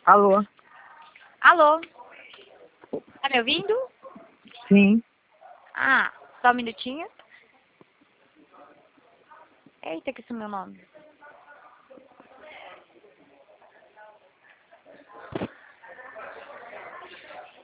Alô? Alô? Tá me ouvindo? Sim. Ah, só um minutinho. Eita, que sumiu o nome.